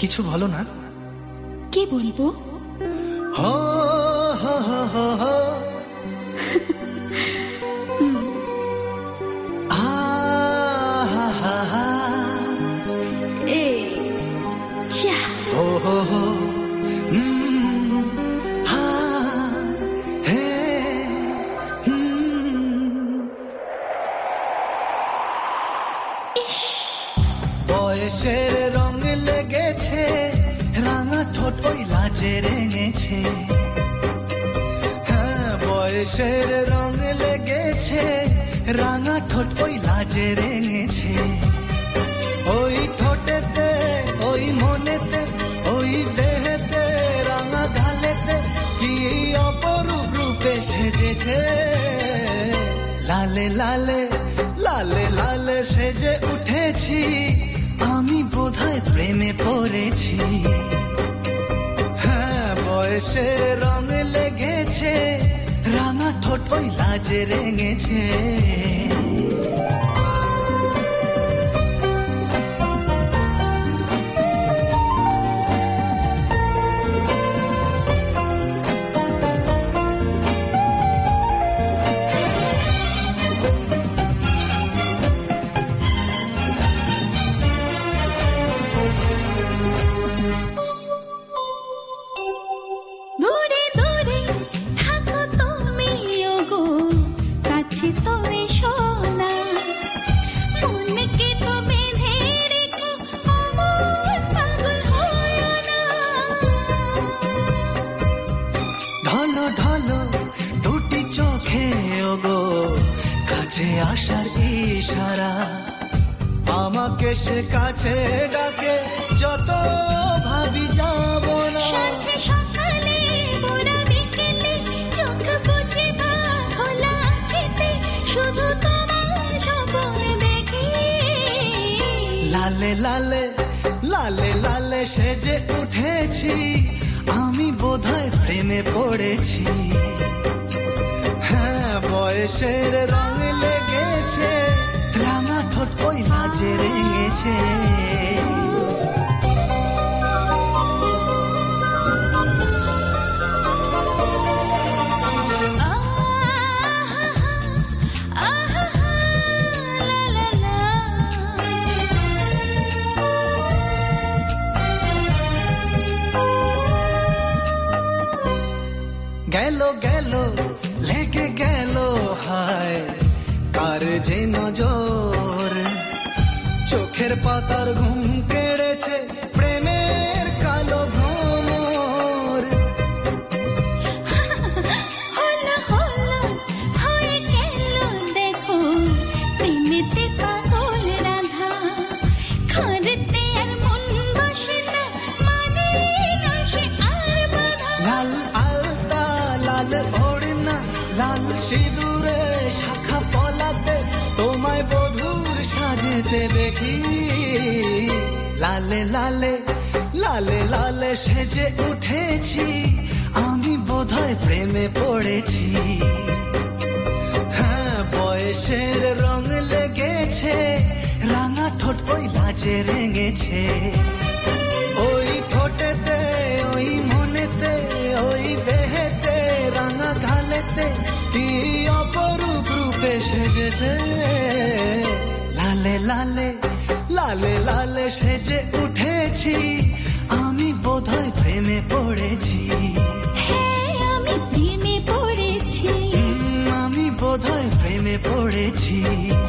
কিছু বলো না। কি বলবো? হো হো হো হো হো আহা হা হা এ চা হো হো হো হা হে বয়সের রং লেগেছে, রাঙা ঠোঁট ওই লাজে রেঙেছে। হ্যাঁ, বয়সের রং লেগেছে, রাঙা ঠোঁট ওই লাজে রেঙেছে। ওই ঠোঁটেতে, ওই মনেতে, ওই দেহেতে, রাঙা গালেতে কি অপরূপ রূপে সেজেছে। লালে লালে লালে লালে সেজে উঠেছি, আমি বোধহয় প্রেমে পড়েছি। হ্যাঁ, বয়সের রং লেগেছে, রাঙা ঠোঁট ওই লাজে রেঙেছে। আশার ইশারা আমাকে সে কাছে ডাকে, যত ভাবি যাব না। সাথে সকালে মোরা বিকেলে চোখ বুজে বা খোলা খেতে শুধু তোমার স্বপ্ন দেখি। লালে লালে লালে লালে সেজে উঠেছি, আমি বোধহয় প্রেমে পড়েছি। হ্যাঁ, বয়সের রং লেগেছে, রাঙা ঠোঁট ওই লাজে রেঙেছে। গেল গেল লেগে গেল হায় কার যে নজর, চোখের পাতার ঘুম কেড়েছে প্রেমের কালো ভ্রমর। হলো হলো হয়ে গেল দেখো প্রেমেতে পাগল রাধা, খারতে আর মন বসে না, মানে না সে আর বাধা। লাল আলতা লাল ওড়না লাল সিঁদুরে শাখা পলাতে তোমায় বধূর সাজেতে দেখি। লালে লালে লালে লালে সেজে উঠেছি, আমি বোধহয় প্রেমে পড়েছি। হ্যাঁ, বয়সের রং লেগেছে, রাঙা ঠোঁট ওই লাজে রেঙেছে। ওই ঠোঁটেতে, ওই মনেতে, ওই দেহেতে, রাঙা গালেতে কি অপরূপ রূপে সেজেছে। লালে লালে লালে লালে সেজে উঠেছি, আমি বোধহয় প্রেমে পড়েছি। হ্যাঁ, আমি প্রেমে পড়েছি। আমি বোধহয় প্রেমে পড়েছি।